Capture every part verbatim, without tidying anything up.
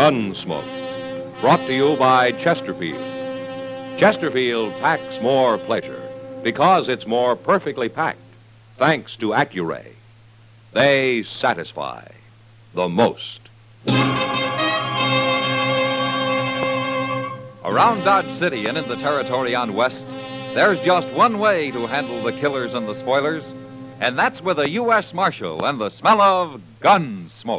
Gunsmoke, brought to you by Chesterfield. Chesterfield packs more pleasure because it's more perfectly packed, thanks to Accuray. They satisfy the most. Around Dodge City and in the territory on West, there's just one way to handle the killers and the spoilers, and that's with a U S Marshal and the smell of gun smoke.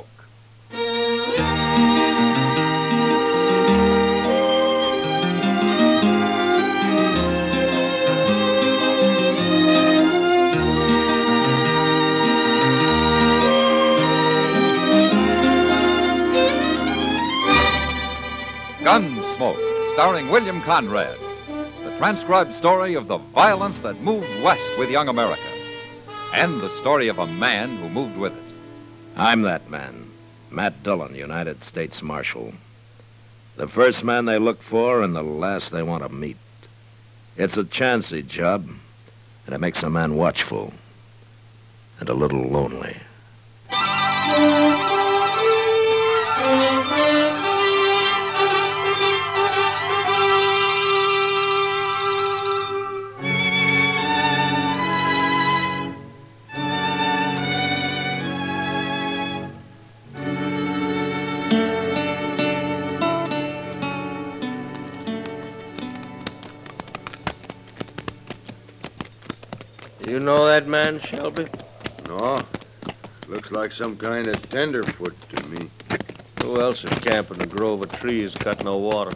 Gunsmoke, starring William Conrad, the transcribed story of the violence that moved west with young America, and the story of a man who moved with it. I'm that man, Matt Dillon, United States Marshal. The first man they look for and the last they want to meet. It's a chancy job, and it makes a man watchful and a little lonely. You know that man, Shelby? No. Looks like some kind of tenderfoot to me. Who else is camping a grove of trees, got no water?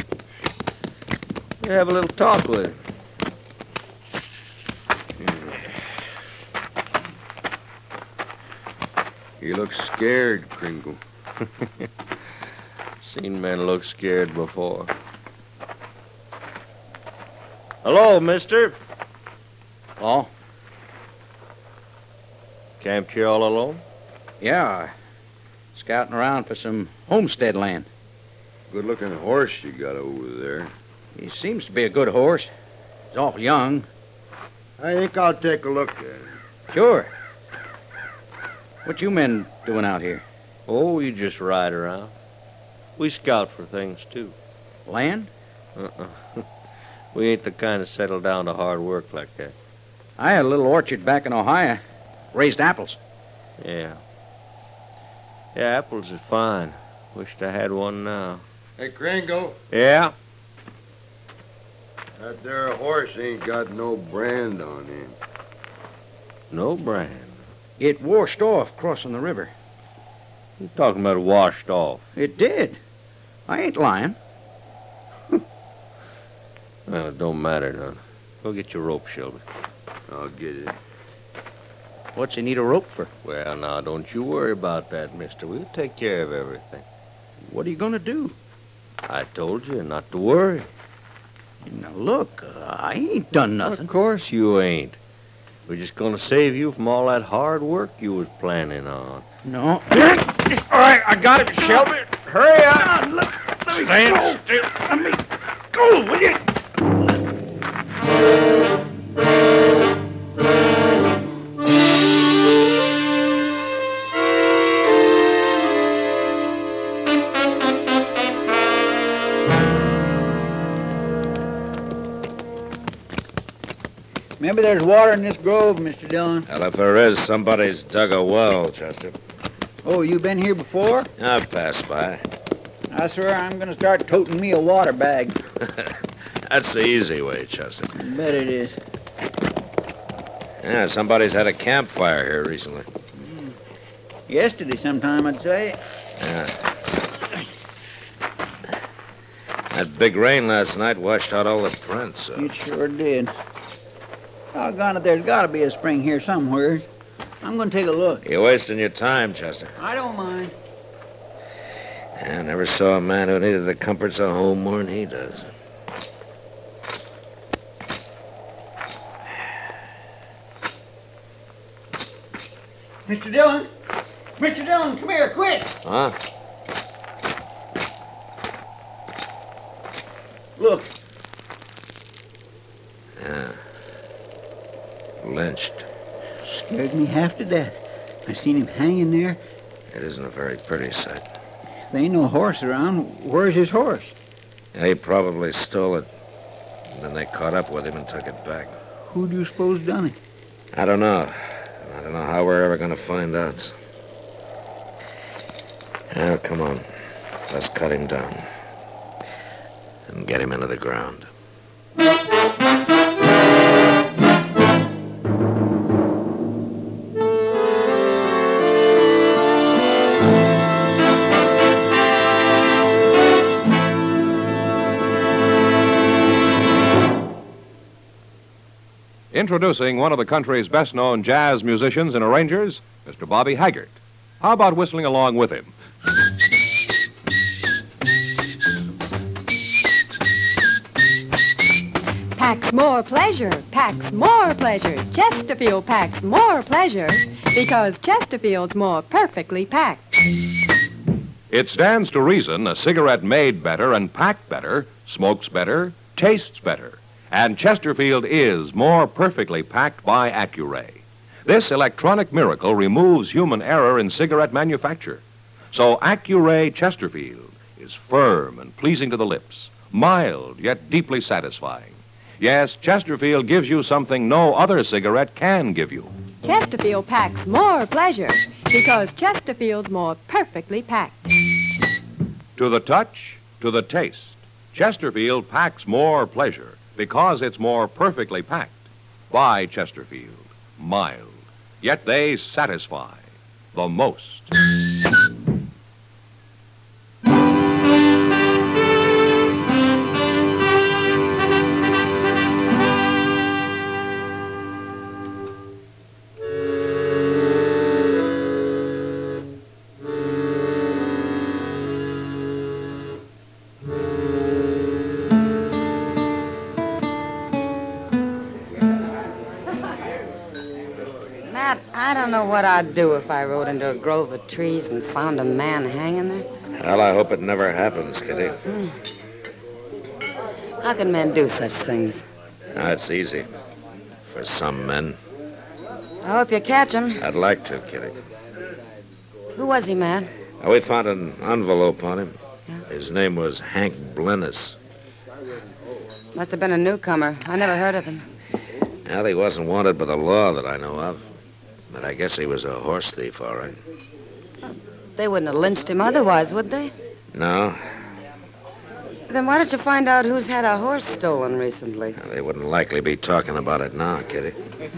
You have a little talk with him. He looks scared, Kringle. Seen men look scared before. Hello, mister. Oh? Camped here all alone? Yeah. Scouting around for some homestead land. Good-looking horse you got over there. He seems to be a good horse. He's awful young. I think I'll take a look at him. Sure. What you men doing out here? Oh, you just ride around. We scout for things, too. Land? Uh-uh. We ain't the kind of settle down to hard work like that. I had a little orchard back in Ohio. Raised apples. Yeah. Yeah, apples are fine. Wished I had one now. Hey, Kringle. Yeah? That there horse ain't got no brand on him. No brand. It washed off crossing the river. You talking about washed off? It did. I ain't lying. Well, it don't matter none. Go get your rope, Shelby. I'll get it. What's he need a rope for? Well, now, don't you worry about that, mister. We'll take care of everything. What are you going to do? I told you not to worry. Now, look, uh, I ain't done nothing. Of course you ain't. We're just going to save you from all that hard work you was planning on. No. All right, I got it, Shelby. Hurry up. Now, let, let me Stand go. still. Let me go, will you? Maybe there's water in this grove, Mister Dillon. Well, if there is, somebody's dug a well, Chester. Oh, you been here before? I've passed by. I swear I'm going to start toting me a water bag. That's the easy way, Chester. Bet it is. Yeah, somebody's had a campfire here recently. Mm. Yesterday sometime, I'd say. Yeah. That big rain last night washed out all the prints. So. It sure did. Doggone it, there's got to be a spring here somewhere. I'm going to take a look. You're wasting your time, Chester. I don't mind. I never saw a man who needed the comforts of home more than he does. Mister Dillon! Mister Dillon, come here, quick! Huh? Look. Yeah. Lynched. Scared me half to death. I seen him hanging there. It isn't a very pretty sight. There ain't no horse around. Where's his horse? Yeah, he probably stole it. And then they caught up with him and took it back. Who do you suppose done it? I don't know. I don't know how we're ever going to find out. Well, come on. Let's cut him down. And get him into the ground. Introducing one of the country's best-known jazz musicians and arrangers, Mister Bobby Haggart. How about whistling along with him? Packs more pleasure, packs more pleasure. Chesterfield packs more pleasure because Chesterfield's more perfectly packed. It stands to reason a cigarette made better and packed better smokes better, tastes better. And Chesterfield is more perfectly packed by Accuray. This electronic miracle removes human error in cigarette manufacture. So Accuray Chesterfield is firm and pleasing to the lips, mild yet deeply satisfying. Yes, Chesterfield gives you something no other cigarette can give you. Chesterfield packs more pleasure because Chesterfield's more perfectly packed. To the touch, to the taste, Chesterfield packs more pleasure because it's more perfectly packed by Chesterfield. Mild, yet they satisfy the most. Matt, I don't know what I'd do if I rode into a grove of trees and found a man hanging there. Well, I hope it never happens, Kitty. Mm. How can men do such things? Now, it's easy. For some men. I hope you catch him. I'd like to, Kitty. Who was he, Matt? Now, we found an envelope on him. Yeah. His name was Hank Blennis. Must have been a newcomer. I never heard of him. Well, he wasn't wanted by the law that I know of. But I guess he was a horse thief, all right. They wouldn't have lynched him otherwise, would they? No. Then why don't you find out who's had a horse stolen recently? They wouldn't likely be talking about it now, Kitty.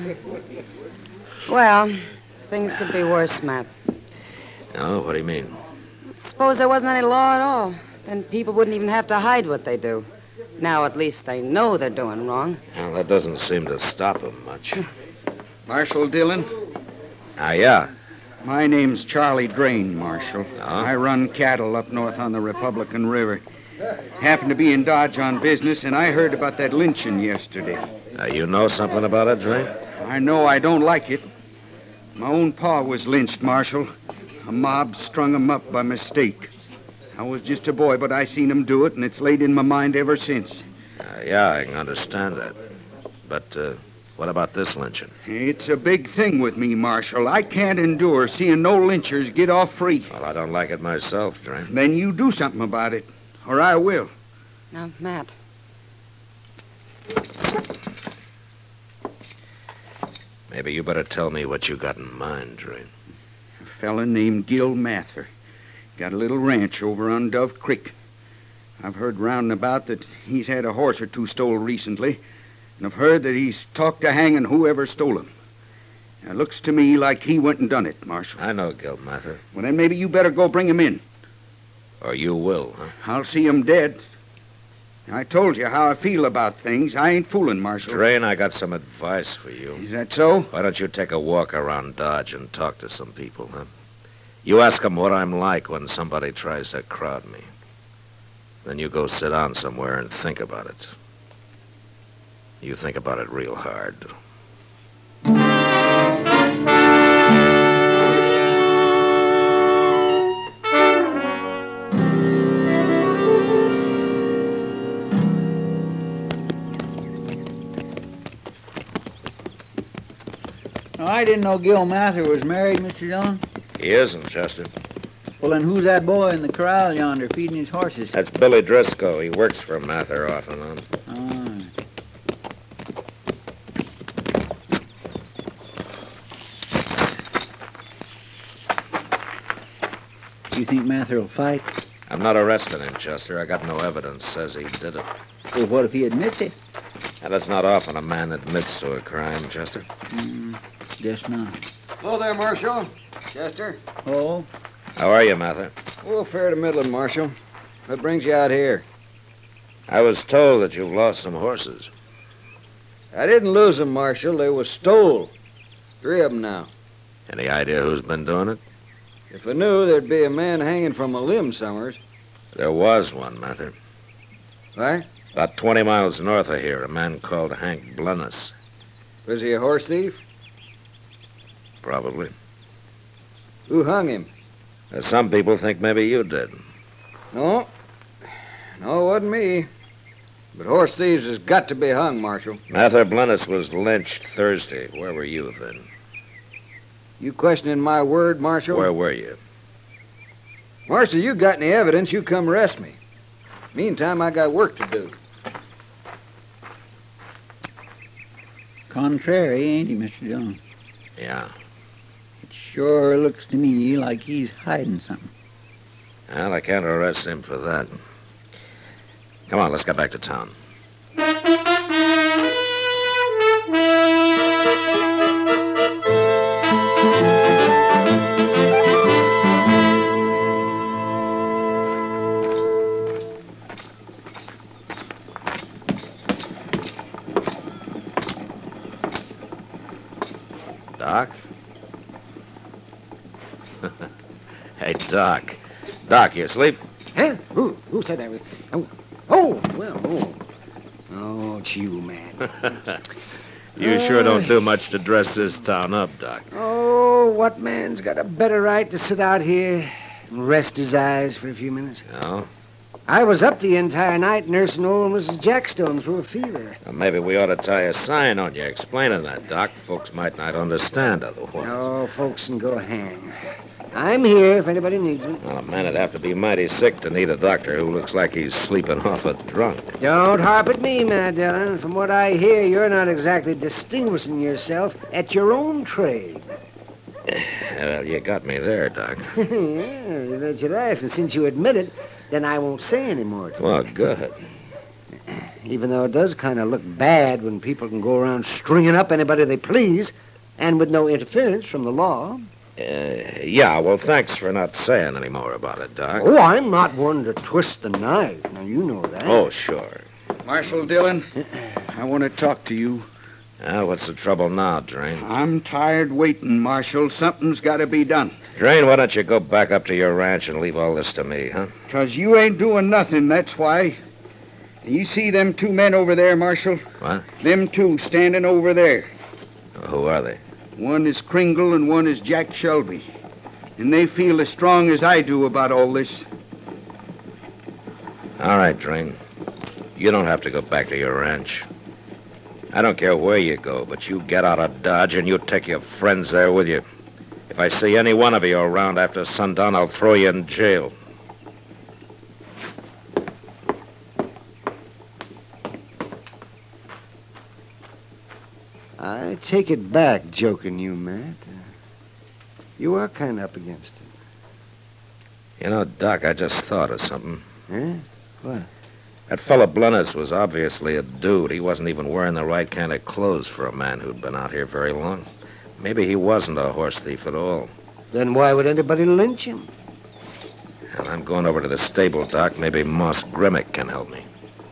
Well, things could be worse, Matt. No, what do you mean? Suppose there wasn't any law at all. Then people wouldn't even have to hide what they do. Now at least they know they're doing wrong. Well, that doesn't seem to stop them much. Marshal Dillon? Ah, yeah. My name's Charlie Drain, Marshal. Oh? I run cattle up north on the Republican River. Happened to be in Dodge on business, and I heard about that lynching yesterday. Now, you know something about it, Drain? I know I don't like it. My own pa was lynched, Marshal. A mob strung him up by mistake. I was just a boy, but I seen him do it, and it's laid in my mind ever since. Uh, yeah, I can understand that. But, uh, what about this lynching? It's a big thing with me, Marshal. I can't endure seeing no lynchers get off free. Well, I don't like it myself, Drain. Then you do something about it, or I will. Now, Matt. Maybe you better tell me what you got in mind, Drain. A fella named Gil Mather. Got a little ranch over on Dove Creek. I've heard round and about that he's had a horse or two stole recently, and I've heard that he's talked to hanging whoever stole him. It looks to me like he went and done it, Marshal. I know Gil Mather. Well, then maybe you better go bring him in. Or you will, huh? I'll see him dead. I told you how I feel about things. I ain't fooling, Marshal. Drain, I got some advice for you. Is that so? Why don't you take a walk around Dodge and talk to some people, huh? You ask them what I'm like when somebody tries to crowd me. Then you go sit down somewhere and think about it. You think about it real hard. Oh, I didn't know Gil Mather was married, Mister Dillon. He isn't, Chester. Well, then who's that boy in the corral yonder feeding his horses? That's Billy Driscoll. He works for Mather off and on. Oh. You think Mather will fight? I'm not arresting him, Chester. I got no evidence says he did it. Well, what if he admits it? And it's not often a man admits to a crime, Chester. Mm, guess not. Hello there, Marshal. Chester. Oh? How are you, Mather? Oh, fair to middling, Marshal. What brings you out here? I was told that you've lost some horses. I didn't lose them, Marshal. They was stole. Three of them now. Any idea who's been doing it? If I knew, there'd be a man hanging from a limb somewheres. There was one, Mather. Right? About twenty miles north of here, a man called Hank Blennis. Was he a horse thief? Probably. Who hung him? Uh, Some people think maybe you did. No. No, it wasn't me. But horse thieves has got to be hung, Marshal. Mather Blennis was lynched Thursday. Where were you then? You questioning my word, Marshal? Where were you? Marshal, you got any evidence, you come arrest me. Meantime, I got work to do. Contrary, ain't he, Mister Dillon? Yeah. It sure looks to me like he's hiding something. Well, I can't arrest him for that. Come on, let's get back to town. Doc? Hey, Doc. Doc, you asleep? Huh? Who? Who said that? Oh, oh well, oh. Oh, it's you, man. You sure don't do much to dress this town up, Doc. Oh, what man's got a better right to sit out here and rest his eyes for a few minutes? No? I was up the entire night nursing old Missus Jackstone through a fever. Well, maybe we ought to tie a sign on you explaining that, Doc. Folks might not understand otherwise. Oh, folks can go hang. I'm here if anybody needs me. Well, a man would have to be mighty sick to need a doctor who looks like he's sleeping off a drunk. Don't harp at me, Mad Dillon. From what I hear, you're not exactly distinguishing yourself at your own trade. Well, you got me there, Doc. Yeah, you bet your life. And since you admit it, then I won't say any more to you. Well, good. Even though it does kind of look bad when people can go around stringing up anybody they please, and with no interference from the law. Uh, yeah, well, thanks for not saying any more about it, Doc. Oh, I'm not one to twist the knife. Now, you know that. Oh, sure. Marshal Dillon, I want to talk to you. Well, what's the trouble now, Drain? I'm tired waiting, Marshal. Something's got to be done. Drain, why don't you go back up to your ranch and leave all this to me, huh? 'Cause you ain't doing nothing, that's why. You see them two men over there, Marshal? What? Them two standing over there. Who are they? One is Kringle and one is Jack Shelby. And they feel as strong as I do about all this. All right, Drain. You don't have to go back to your ranch. I don't care where you go, but you get out of Dodge and you take your friends there with you. If I see any one of you around after sundown, I'll throw you in jail. I take it back, joking you, Matt. Uh, you are kind of up against it. You know, Doc, I just thought of something. Huh? What? That fella Blennis was obviously a dude. He wasn't even wearing the right kind of clothes for a man who'd been out here very long. Maybe he wasn't a horse thief at all. Then why would anybody lynch him? And I'm going over to the stable, Doc. Maybe Moss Grimmick can help me.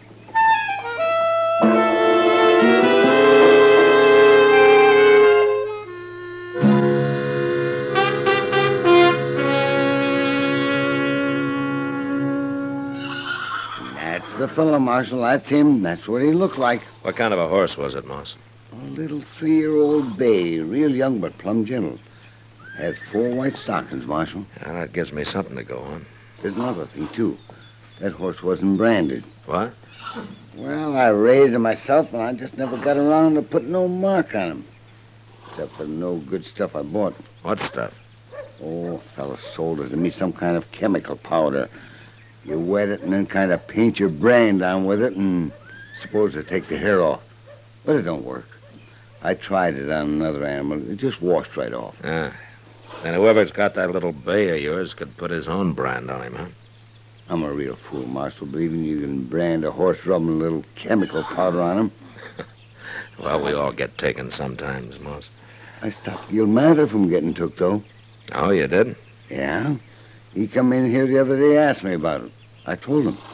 The fellow, Marshal, that's him. That's what he looked like. What kind of a horse was it, Moss? A little three-year-old bay, real young but plumb gentle. Had four white stockings, Marshal. Yeah, that gives me something to go on. There's another thing, too. That horse wasn't branded. What? Well, I raised him myself, and I just never got around to putting no mark on him. Except for the no good stuff I bought. What stuff? Oh, a fella sold it to me, some kind of chemical powder. You wet it and then kind of paint your brain down with it and supposed to take the hair off. But it don't work. I tried it on another animal. It just washed right off. Ah. And whoever's got that little bay of yours could put his own brand on him, huh? I'm a real fool, Marshal, believing you can brand a horse rubbing a little chemical powder on him. Well, we all get taken sometimes, Moss. I stopped Gil Mather from getting took, though. Oh, you did? Yeah. He come in here the other day, asked me about it. I told him.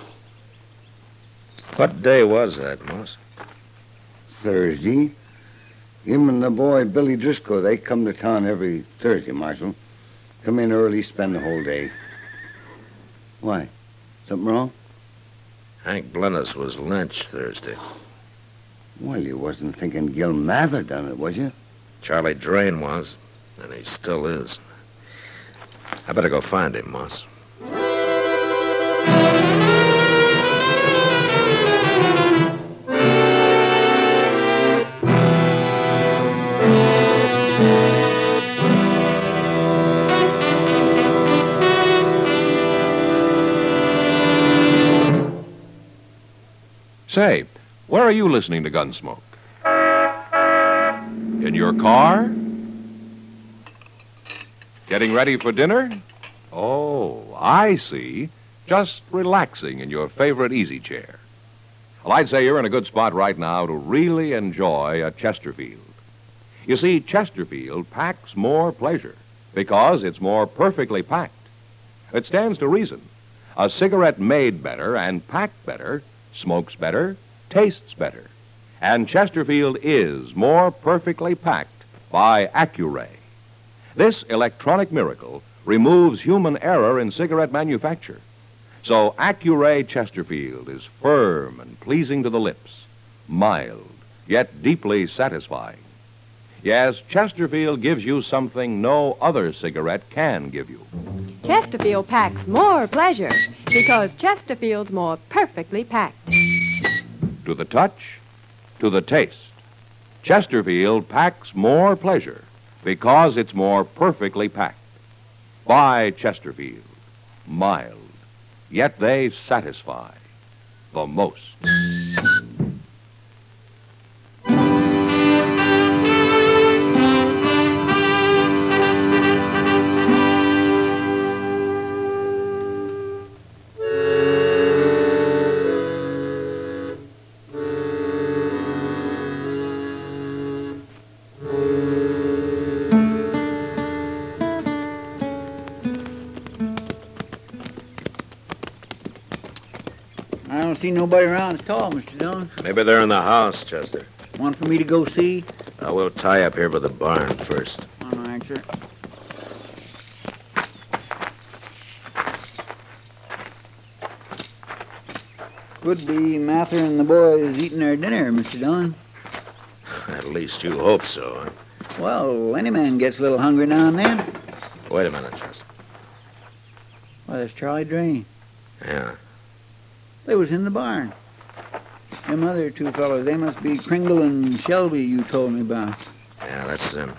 What day was that, Moss? Thursday. Him and the boy, Billy Driscoll, they come to town every Thursday, Marshal. Come in early, spend the whole day. Why? Something wrong? Hank Blennis was lynched Thursday. Well, you wasn't thinking Gil Mather done it, was you? Charlie Drain was, and he still is. I better go find him, Moss. Say, where are you listening to Gunsmoke? In your car? Getting ready for dinner? Oh, I see. Just relaxing in your favorite easy chair. Well, I'd say you're in a good spot right now to really enjoy a Chesterfield. You see, Chesterfield packs more pleasure because it's more perfectly packed. It stands to reason. A cigarette made better and packed better smokes better, tastes better. And Chesterfield is more perfectly packed by Accuray. This electronic miracle removes human error in cigarette manufacture. So Accuray Chesterfield is firm and pleasing to the lips, mild, yet deeply satisfying. Yes, Chesterfield gives you something no other cigarette can give you. Chesterfield packs more pleasure because Chesterfield's more perfectly packed. To the touch, to the taste, Chesterfield packs more pleasure because it's more perfectly packed. Buy Chesterfield, mild, yet they satisfy the most. I don't see nobody around at all, Mister Dillon. Maybe they're in the house, Chester. Want for me to go see? Uh, we'll tie up here by the barn first. All right, sir. Could be Mather and the boys eating their dinner, Mister Dillon. At least you hope so, huh? Well, any man gets a little hungry now and then. Wait a minute, Chester. Why, there's Charlie Drain. Yeah. They was in the barn. Them other two fellows, they must be Kringle and Shelby you told me about. Yeah, that's them.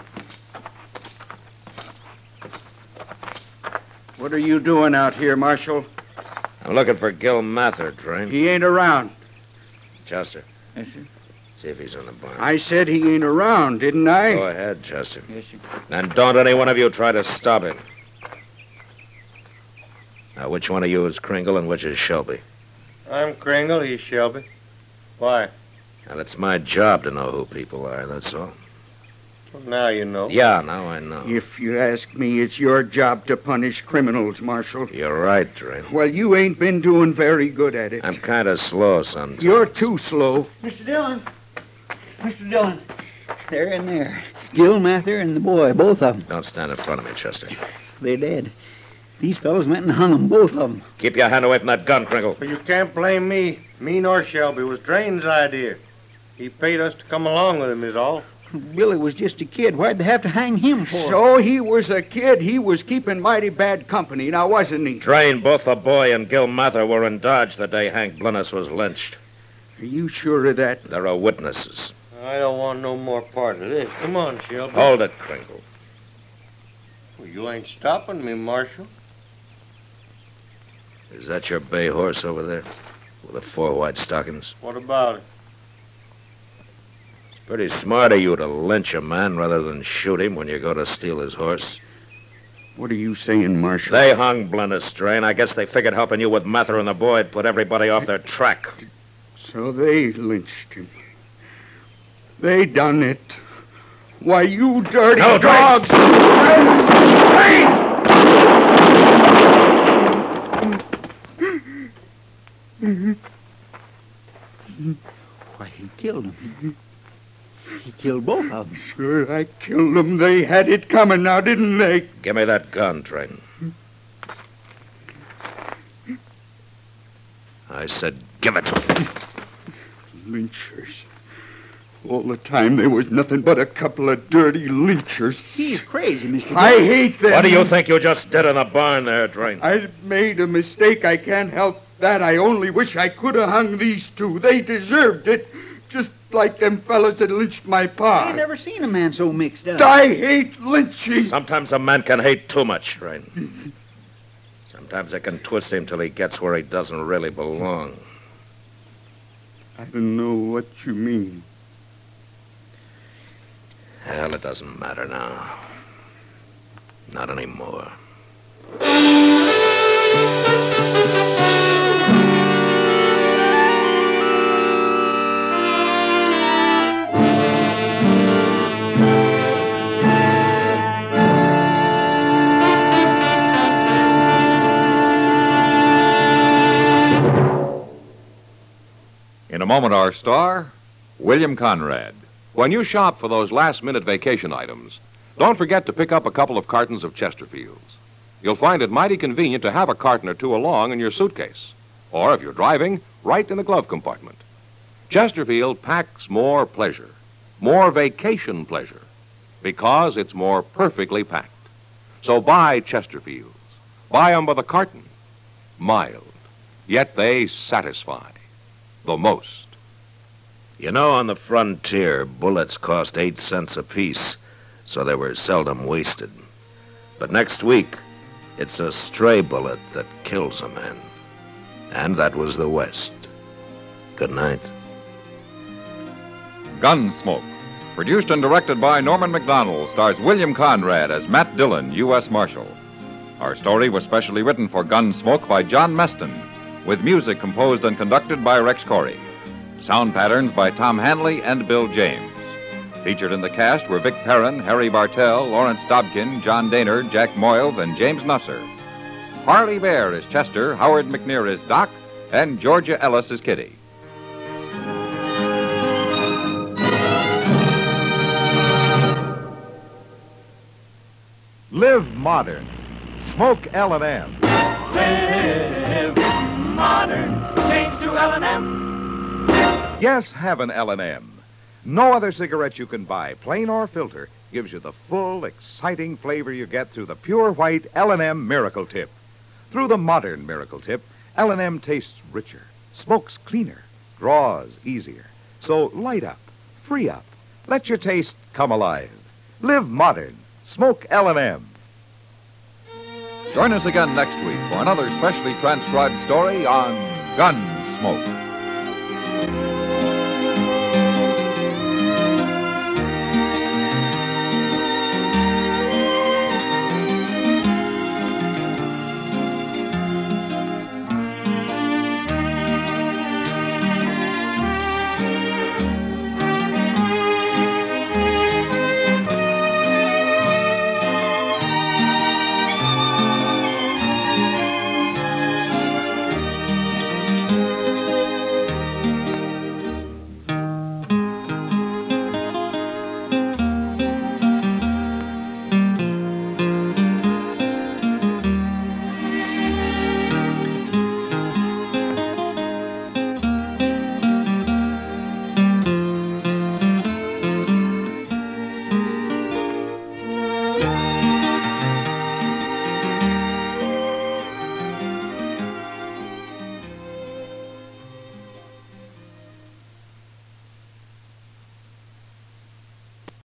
What are you doing out here, Marshal? I'm looking for Gil Mather, Drain. He ain't around. Chester, Yes, sir. see if he's in the barn. I said he ain't around, didn't I? Go ahead, Chester. Yes, sir. And don't any one of you try to stop him. Now, which one of you is Kringle and which is Shelby? I'm Kringle, he's Shelby. Why? And it's my job to know who people are, that's all. Well, now you know. Yeah, now I know. If you ask me, it's your job to punish criminals, Marshal. You're right, Drain. Well, you ain't been doing very good at it. I'm kind of slow sometimes. You're too slow. Mister Dillon. Mister Dillon. They're in there. Gil Mather and the boy, both of them. Don't stand in front of me, Chester. They're dead. These fellows went and hung them, both of them. Keep your hand away from that gun, Kringle. But you can't blame me. Me nor Shelby. It was Drain's idea. He paid us to come along with him, is all. Billy was just a kid. Why'd they have to hang him for? So he was a kid. He was keeping mighty bad company, now wasn't he? Drain, both the boy and Gil Mather were in Dodge the day Hank Blennis was lynched. Are you sure of that? There are witnesses. I don't want no more part of this. Come on, Shelby. Hold it, Kringle. Well, you ain't stopping me, Marshal. Is that your bay horse over there? With the four white stockings? What about it? It's pretty smart of you to lynch a man rather than shoot him when you go to steal his horse. What are you saying, Marshal? They hung Blennis Strain. I guess they figured helping you with Mather and the boy would put everybody off their track. So they lynched him. They done it. Why, you dirty No, dogs! Why, he killed him. He killed both of them. Sure, I killed them. They had it coming now, didn't they? Give me that gun, Train. I said give it to me. Lynchers. All the time there was nothing but a couple of dirty lynchers. He's crazy, Mister I Dillon. hate them. What do you think you just did in the barn there, Train? I made a mistake. I can't help that. I only wish I could have hung these two. They deserved it. Just like them fellas that lynched my pa. I ain't never seen a man so mixed up. I hate lynching. Sometimes a man can hate too much, Train. Sometimes it can twist him till he gets where he doesn't really belong. I don't know what you mean. Hell, it doesn't matter now. Not anymore. In a moment, our star, William Conrad. When you shop for those last-minute vacation items, don't forget to pick up a couple of cartons of Chesterfields. You'll find it mighty convenient to have a carton or two along in your suitcase. Or, if you're driving, right in the glove compartment. Chesterfield packs more pleasure, more vacation pleasure, because it's more perfectly packed. So buy Chesterfields. Buy 'em by the carton. Mild, yet they satisfy the most. You know, on the frontier, bullets cost eight cents apiece, so they were seldom wasted. But next week, it's a stray bullet that kills a man. And that was the West. Good night. Gunsmoke. Produced and directed by Norman Macdonald, stars William Conrad as Matt Dillon, U S Marshal. Our story was specially written for Gunsmoke by John Meston, with music composed and conducted by Rex Corey. Sound patterns by Tom Hanley and Bill James. Featured in the cast were Vic Perrin, Harry Bartell, Lawrence Dobkin, John Daner, Jack Moyles, and James Nusser. Harley Bear is Chester, Howard McNear is Doc, and Georgia Ellis is Kitty. Live modern. Smoke L and M. Live modern. Change to L and M. Yes, have an L and M. No other cigarette you can buy, plain or filter, gives you the full, exciting flavor you get through the pure white L and M Miracle Tip. Through the modern Miracle Tip, L and M tastes richer, smokes cleaner, draws easier. So light up, free up, let your taste come alive. Live modern. Smoke L and M. Join us again next week for another specially transcribed story on Gunsmoke.